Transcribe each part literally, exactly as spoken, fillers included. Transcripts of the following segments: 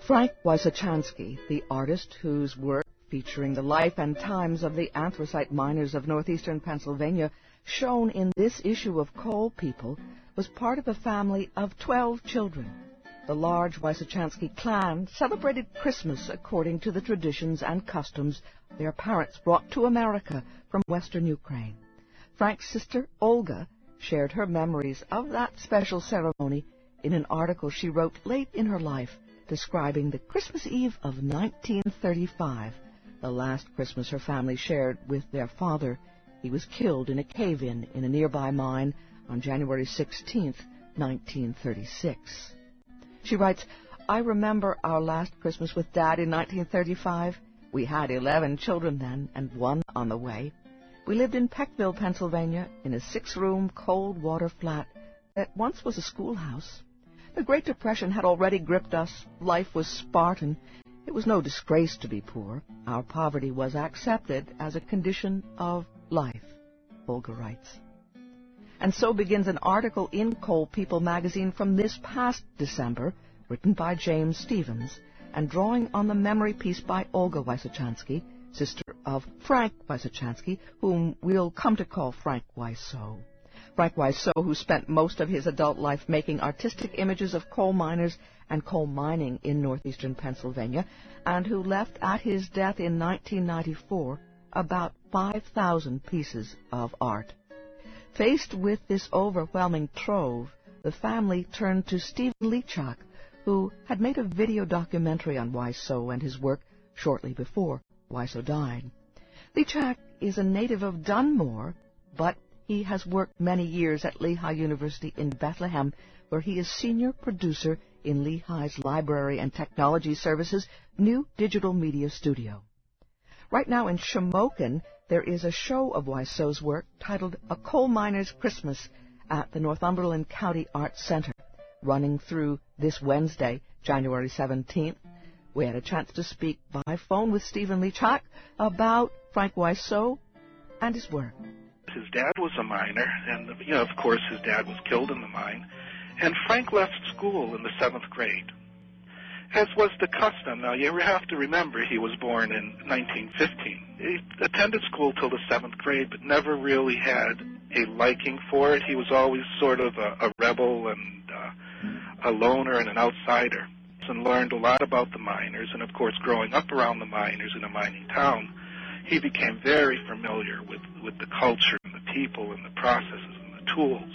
Frank Wysochansky, the artist whose work featuring the life and times of the anthracite miners of northeastern Pennsylvania shown in this issue of Coal People, was part of a family of twelve children. The large Wysochansky clan celebrated Christmas according to the traditions and customs their parents brought to America from western Ukraine. Frank's sister, Olga, shared her memories of that special ceremony in an article she wrote late in her life describing the Christmas Eve of nineteen thirty-five, the last Christmas her family shared with their father. He was killed in a cave-in in a nearby mine on January sixteenth, nineteen thirty-six. She writes, "I remember our last Christmas with Dad in nineteen thirty-five. We had eleven children then, and one on the way. We lived in Peckville, Pennsylvania, in a six-room, cold-water flat that once was a schoolhouse. The Great Depression had already gripped us. Life was Spartan. It was no disgrace to be poor. Our poverty was accepted as a condition of life," Olga writes. And so begins an article in Coal People magazine from this past December, written by James Stevens, and drawing on the memory piece by Olga Wysochansky, sister of Frank Wysochansky, whom we'll come to call Frank Wyso. Frank Wyso, who spent most of his adult life making artistic images of coal miners and coal mining in northeastern Pennsylvania, and who left at his death in nineteen ninety-four about five thousand pieces of art. Faced with this overwhelming trove, the family turned to Stephen Lechak, who had made a video documentary on Wyso and his work shortly before Wyso died. Lechak is a native of Dunmore, but he has worked many years at Lehigh University in Bethlehem, where he is senior producer in Lehigh's Library and Technology Services' new digital media studio. Right now in Shamokin, there is a show of Wyso's work titled A Coal Miner's Christmas at the Northumberland County Arts Center, running through this Wednesday, January seventeenth. We had a chance to speak by phone with Stephen Lechak about Frank Wyso and his work. His dad was a miner, and, you know, of course, his dad was killed in the mine, and Frank left school in the seventh grade, as was the custom. Now, you have to remember he was born in nineteen fifteen. He attended school till the seventh grade, but never really had a liking for it. He was always sort of a, a rebel and uh, a loner and an outsider, and learned a lot about the miners, and, of course, growing up around the miners in a mining town, he became very familiar with, with the culture and the people and the processes and the tools.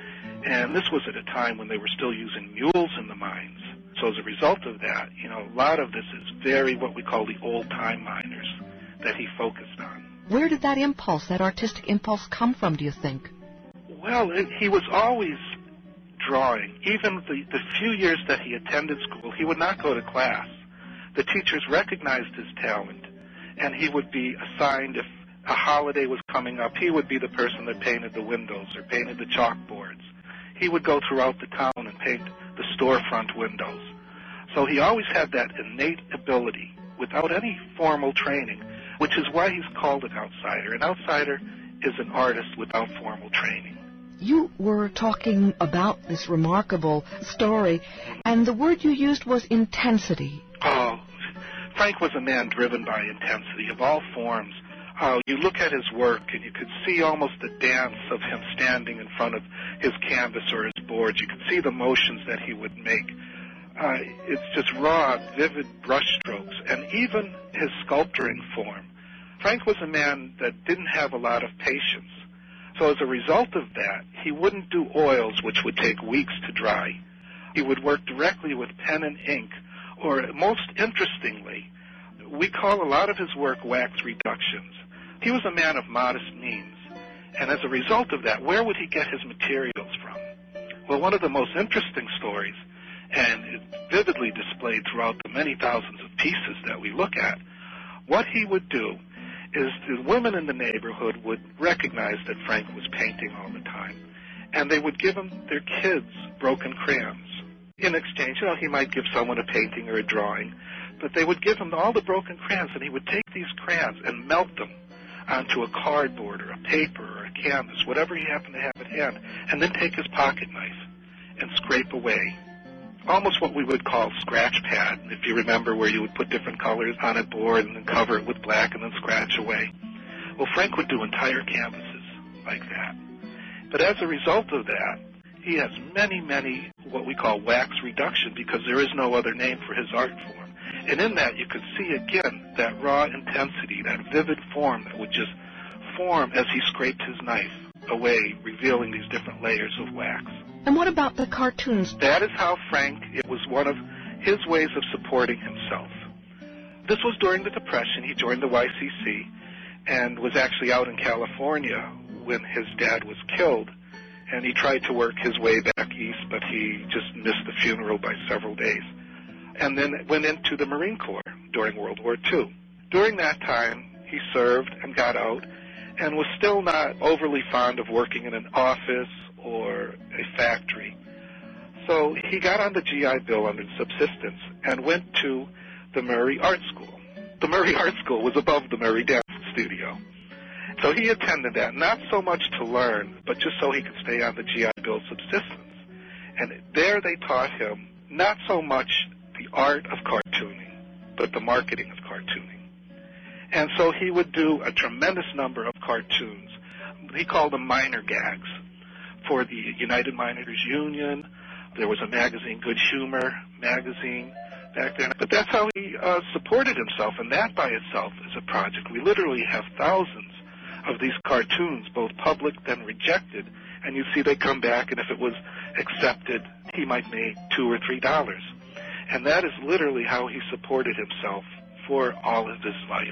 And this was at a time when they were still using mules in the mines. So as a result of that, you know, a lot of this is very what we call the old-time miners that he focused on. Where did that impulse, that artistic impulse, come from, do you think? Well, it, he was always drawing. Even the, the few years that he attended school, he would not go to class. The teachers recognized his talent, and he would be assigned, if a holiday was coming up, he would be the person that painted the windows or painted the chalkboards. He would go throughout the town and paint the storefront windows. So he always had that innate ability without any formal training, which is why he's called an outsider. An outsider is an artist without formal training. You were talking about this remarkable story, and the word you used was intensity. Oh, Frank was a man driven by intensity of all forms. Uh, you look at his work, and you could see almost the dance of him standing in front of his canvas or his boards. You could see the motions that he would make. Uh, it's just raw, vivid brushstrokes, and even his sculpturing form. Frank was a man that didn't have a lot of patience. So as a result of that, he wouldn't do oils, which would take weeks to dry. He would work directly with pen and ink, or most interestingly, we call a lot of his work wax reductions. He was a man of modest means, and as a result of that, where would he get his materials from? Well, one of the most interesting stories, and it's vividly displayed throughout the many thousands of pieces that we look at, what he would do is the women in the neighborhood would recognize that Frank was painting all the time, and they would give him their kids broken crayons. In exchange, you know, he might give someone a painting or a drawing, but they would give him all the broken crayons, and he would take these crayons and melt them onto a cardboard or a paper or a canvas, whatever he happened to have at hand, and then take his pocket knife and scrape away almost what we would call scratch pad, if you remember, where you would put different colors on a board and then cover it with black and then scratch away. Well, Frank would do entire canvases like that. But as a result of that, he has many, many what we call wax reduction, because there is no other name for his art form. And in that, you could see again that raw intensity, that vivid form that would just form as he scraped his knife away, revealing these different layers of wax. And what about the cartoons? That is how Frank, it was one of his ways of supporting himself. This was during the Depression. He joined the Y C C and was actually out in California when his dad was killed. And he tried to work his way back east, but he just missed the funeral by several days. And then went into the Marine Corps during World War Two. During that time, he served and got out and was still not overly fond of working in an office or a factory. So he got on the G I Bill under subsistence and went to the Murray Art School. The Murray Art School was above the Murray Dance Studio. So he attended that, not so much to learn, but just so he could stay on the G I Bill subsistence. And there they taught him not so much the art of cartooning, but the marketing of cartooning. And so he would do a tremendous number of cartoons. He called them minor gags for the United Miners Union. There was a magazine, Good Humor magazine, back then. But that's how he uh, supported himself, and that by itself is a project. We literally have thousands of these cartoons, both public and rejected, and you see they come back, and if it was accepted, he might make two or three dollars. And that is literally how he supported himself for all of his life.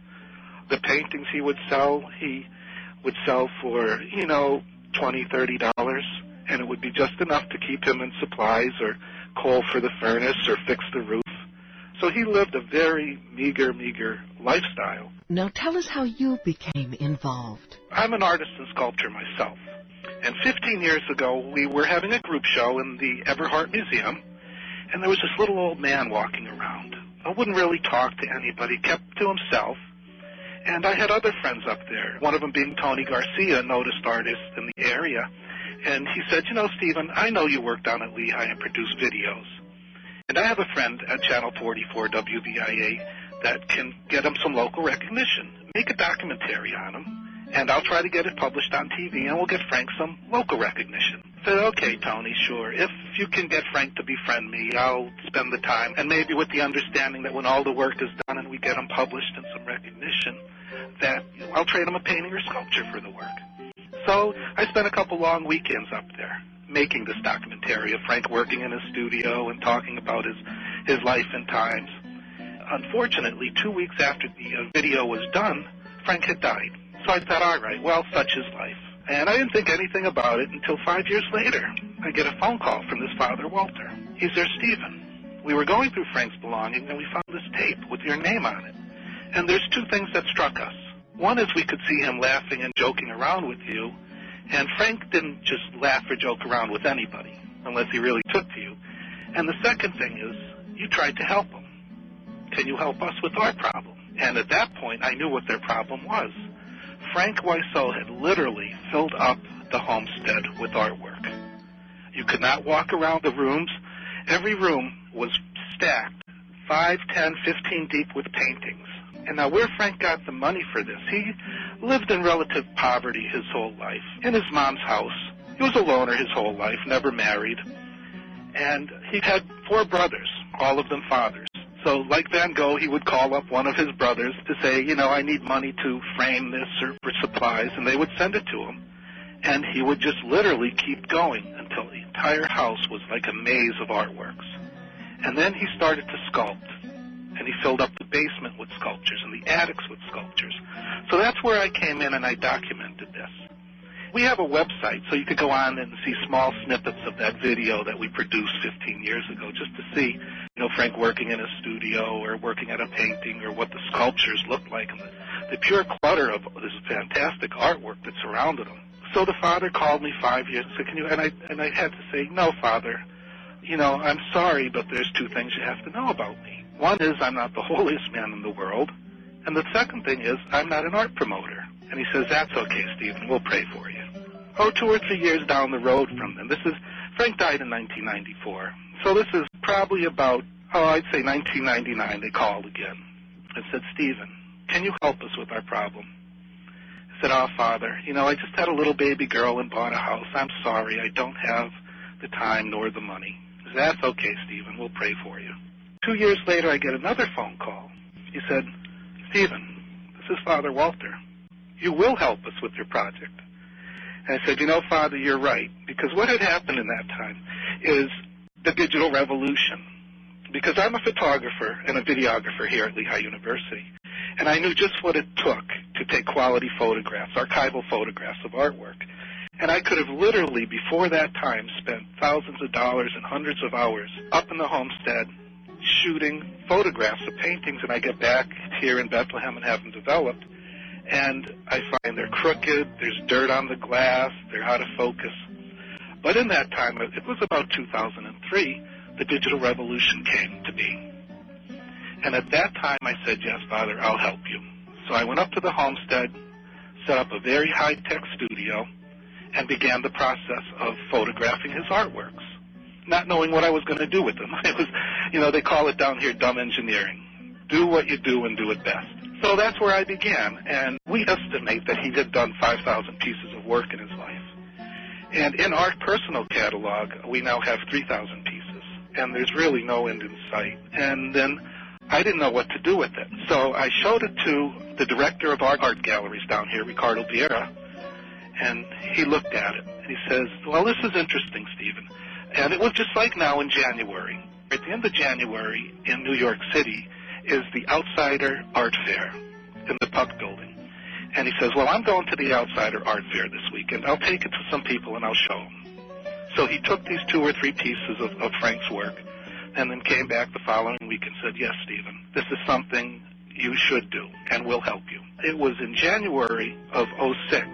The paintings he would sell, he would sell for, you know, twenty, thirty dollars, and it would be just enough to keep him in supplies or coal for the furnace or fix the roof. So he lived a very meager, meager lifestyle. Now tell us how you became involved. I'm an artist and sculptor myself. And fifteen years ago, we were having a group show in the Eberhardt Museum, and there was this little old man walking around. I wouldn't really talk to anybody, kept to himself. And I had other friends up there, one of them being Tony Garcia, a noticed artist in the area. And he said, you know, Stephen, I know you work down at Lehigh and produce videos. And I have a friend at Channel forty-four W V I A that can get him some local recognition. Make a documentary on him, and I'll try to get it published on T V, and we'll get Frank some local recognition. I said, okay, Tony, sure. If you can get Frank to befriend me, I'll spend the time, and maybe with the understanding that when all the work is done and we get him published and some recognition, that I'll trade him a painting or sculpture for the work. So I spent a couple long weekends up there making this documentary of Frank working in his studio and talking about his, his life and times. Unfortunately, two weeks after the uh, video was done, Frank had died. So I thought, all right, well, such is life. And I didn't think anything about it until five years later. I get a phone call from his father, Walter. He says, Stephen, we were going through Frank's belongings and we found this tape with your name on it. And there's two things that struck us. One is we could see him laughing and joking around with you, and Frank didn't just laugh or joke around with anybody, unless he really took to you. And the second thing is, you tried to help him. Can you help us with our problem? And at that point, I knew what their problem was. Frank Wiseau had literally filled up the homestead with artwork. You could not walk around the rooms. Every room was stacked, five, ten, fifteen deep with paintings. And now where Frank got the money for this, he lived in relative poverty his whole life, in his mom's house. He was a loner his whole life, never married. And he had four brothers, all of them fathers. So like Van Gogh, he would call up one of his brothers to say, you know, I need money to frame this or for supplies, and they would send it to him. And he would just literally keep going until the entire house was like a maze of artworks. And then he started to sculpt. And he filled up the basement with sculptures and the attics with sculptures. So that's where I came in and I documented this. We have a website, so you could go on and see small snippets of that video that we produced fifteen years ago, just to see, you know, Frank working in a studio or working at a painting or what the sculptures looked like and the, the pure clutter of this fantastic artwork that surrounded him. So the father called me five years and said, can you, and I, and I had to say, no, Father, you know, I'm sorry, but there's two things you have to know about me. One is I'm not the holiest man in the world, and the second thing is I'm not an art promoter. And he says, that's okay, Stephen, we'll pray for you. Oh, two or three years down the road from them. This is, Frank died in nineteen ninety-four. So this is probably about, oh, I'd say nineteen ninety-nine, they called again and said, Stephen, can you help us with our problem? I said, oh, Father, you know, I just had a little baby girl and bought a house. I'm sorry, I don't have the time nor the money. He said, that's okay, Stephen, we'll pray for you. Two years later, I get another phone call. He said, Stephen, this is Father Walter. You will help us with your project. And I said, you know, Father, you're right, because what had happened in that time is the digital revolution. Because I'm a photographer and a videographer here at Lehigh University, and I knew just what it took to take quality photographs, archival photographs of artwork. And I could have literally, before that time, spent thousands of dollars and hundreds of hours up in the homestead shooting photographs of paintings, and I get back here in Bethlehem and have them developed, and I find they're crooked, there's dirt on the glass, they're out of focus. But in that time, it was about two thousand three, the digital revolution came to be. And at that time, I said, yes, Father, I'll help you. So I went up to the homestead, set up a very high-tech studio, and began the process of photographing his artworks, not knowing what I was going to do with them. It was, you know, they call it down here dumb engineering. Do what you do and do it best. So that's where I began, and we estimate that he had done five thousand pieces of work in his life. And in our personal catalog, we now have three thousand pieces, and there's really no end in sight. And then I didn't know what to do with it. So I showed it to the director of our art galleries down here, Ricardo Vieira, and he looked at it, and he says, well, this is interesting, Stephen. And it was just like now in January. At the end of January in New York City is the Outsider Art Fair in the Puck Building. And he says, well, I'm going to the Outsider Art Fair this weekend. I'll take it to some people and I'll show them. So he took these two or three pieces of, of Frank's work and then came back the following week and said, yes, Stephen, this is something you should do and we'll help you. It was in January of oh six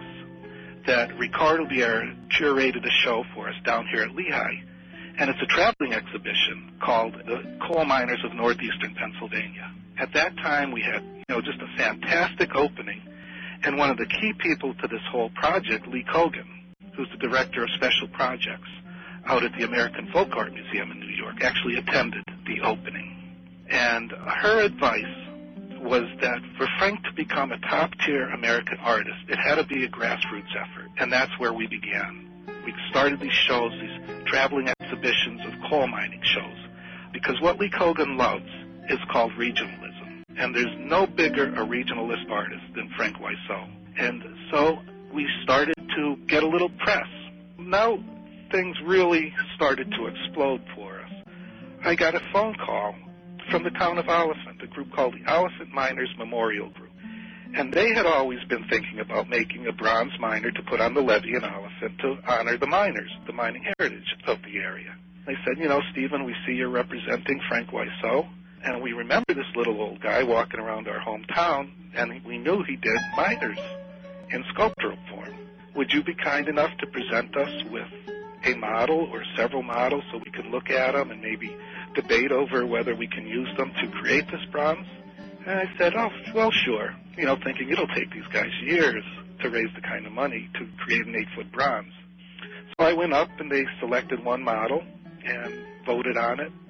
that Ricardo Vieira curated a show for us down here at Lehigh. And it's a traveling exhibition called The Coal Miners of Northeastern Pennsylvania. At that time, we had, you know, just a fantastic opening. And one of the key people to this whole project, Lee Kogan, who's the director of special projects out at the American Folk Art Museum in New York, actually attended the opening. And her advice was that for Frank to become a top-tier American artist, it had to be a grassroots effort. And that's where we began. We started these shows, these traveling exhibitions of coal mining shows, because what Lee Kogan loves is called regionalism. And there's no bigger a regionalist artist than Frank Wiseau. And so we started to get a little press. Now things really started to explode for us. I got a phone call from the town of Oliphant, a group called the Oliphant Miners Memorial Group. And they had always been thinking about making a bronze miner to put on the levee in Oliphant to honor the miners, the mining heritage of the area. They said, you know, Stephen, we see you're representing Frank Wiseau, and we remember this little old guy walking around our hometown, and we knew he did miners in sculptural form. Would you be kind enough to present us with a model or several models so we could look at them and maybe debate over whether we can use them to create this bronze? And I said, oh, well, sure, you know, thinking it'll take these guys years to raise the kind of money to create an eight-foot bronze. So I went up, and they selected one model and voted on it.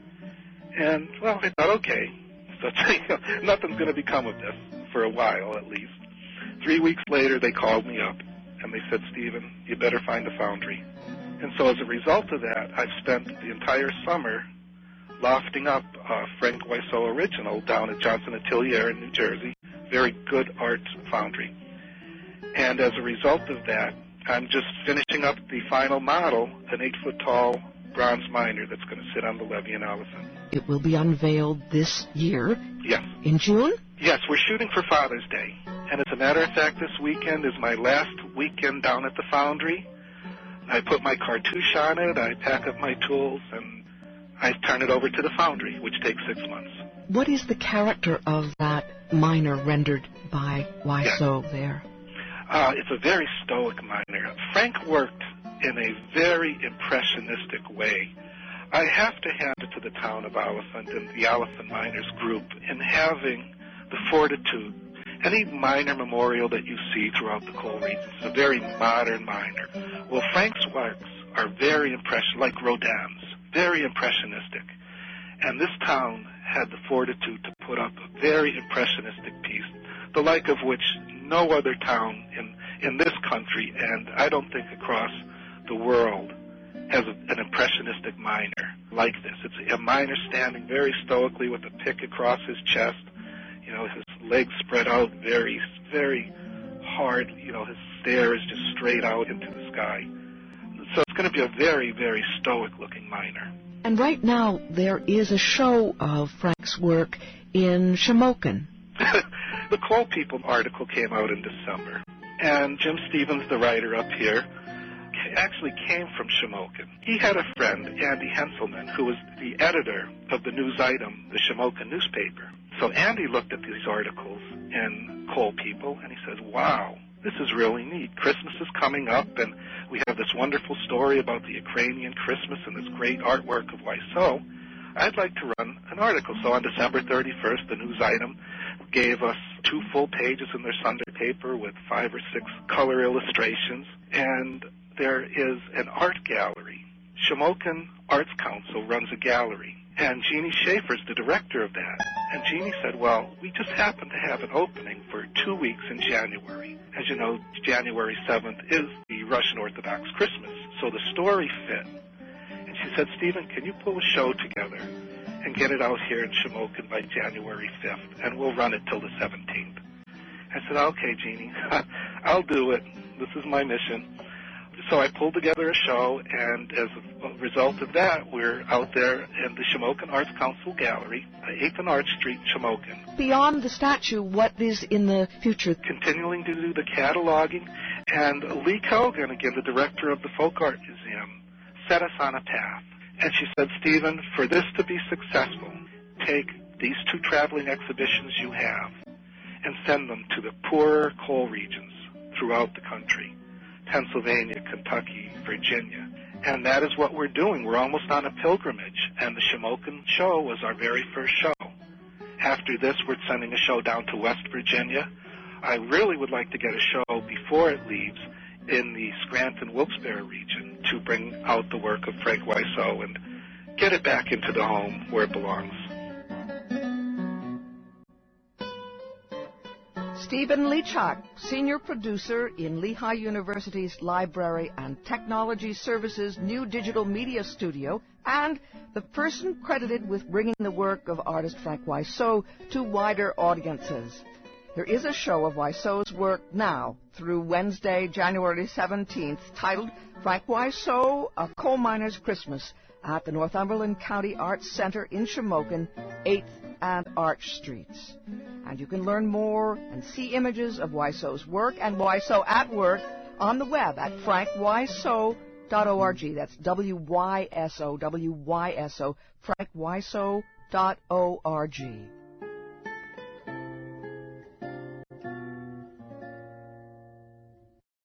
And, well, I thought, okay, so you know, nothing's going to become of this for a while at least. Three weeks later, they called me up, and they said, Stephen, you better find a foundry. And so as a result of that, I've spent the entire summer lofting up uh, Frank Wiseau original down at Johnson Atelier in New Jersey, very good art foundry. And as a result of that, I'm just finishing up the final model, an eight-foot-tall bronze miner that's going to sit on the levee in Oliphant. It will be unveiled this year? Yes. In June? Yes, we're shooting for Father's Day. And as a matter of fact, this weekend is my last weekend down at the foundry. I put my cartouche on it, I pack up my tools, and I turn it over to the foundry, which takes six months. What is the character of that miner rendered by Wiseau yeah. there? Uh, it's a very stoic miner. Frank worked in a very impressionistic way. I have to hand it to the town of Oliphant and the Oliphant Miners Group in having the fortitude. Any miner memorial that you see throughout the coal regions is a very modern miner. Well, Frank's works are very impression, like Rodin's, very impressionistic. And this town had the fortitude to put up a very impressionistic piece, the like of which no other town in, in this country, and I don't think across the world, has a, an impressionistic miner like this. It's a miner standing very stoically with a pick across his chest, you know, his legs spread out very, very hard, you know, his stare is just straight out into the sky. So it's going to be a very, very stoic-looking miner. And right now there is a show of Frank's work in Shamokin. The Coal People article came out in December, and Jim Stevens, the writer up here, actually came from Shamokin. He had a friend, Andy Henselman, who was the editor of the news item, the Shamokin newspaper. So Andy looked at these articles in Coal People, and he said, wow, this is really neat. Christmas is coming up, and we have this wonderful story about the Ukrainian Christmas and this great artwork of Wiseau. I'd like to run an article. So on December thirty-first, the news item gave us two full pages in their Sunday paper with five or six color illustrations, and there is an art gallery. Shamokin Arts Council runs a gallery, and Jeannie Schaefer's the director of that. And Jeannie said, well, we just happen to have an opening for two weeks in January. As you know, January seventh is the Russian Orthodox Christmas, so the story fit. And she said, Stephen, can you pull a show together and get it out here in Shamokin by January fifth, and we'll run it till the seventeenth. I said, okay, Jeannie, I'll do it. This is my mission. So I pulled together a show, and as a result of that, we're out there in the Shamokin Arts Council Gallery, eighth and Arch Street, Shamokin. Beyond the statue, what is in the future? Continuing to do the cataloging, and Lee Kogan, again, the director of the Folk Art Museum, set us on a path. And she said, Stephen, for this to be successful, take these two traveling exhibitions you have and send them to the poorer coal regions throughout the country. Pennsylvania, Kentucky, Virginia. And that is what we're doing. We're almost on a pilgrimage, and the Shamokin show was our very first show. After this, we're sending a show down to West Virginia. I really would like to get a show before it leaves in the Scranton-Wilkes-Barre region to bring out the work of Frank Wiseau and get it back into the home where it belongs. Stephen Lechak, senior producer in Lehigh University's Library and Technology Services new digital media studio, and the person credited with bringing the work of artist Frank Wiseau to wider audiences. There is a show of Wiseau's work now through Wednesday, January seventeenth, titled Frank Wiseau, A Coal Miner's Christmas, at the Northumberland County Arts Center in Shamokin, eighth and Arch Streets. And you can learn more and see images of Wiseau's work and Wiseau at work on the web at frank wiseau dot org. That's W Y S O, W Y S O, frank wiseau dot org.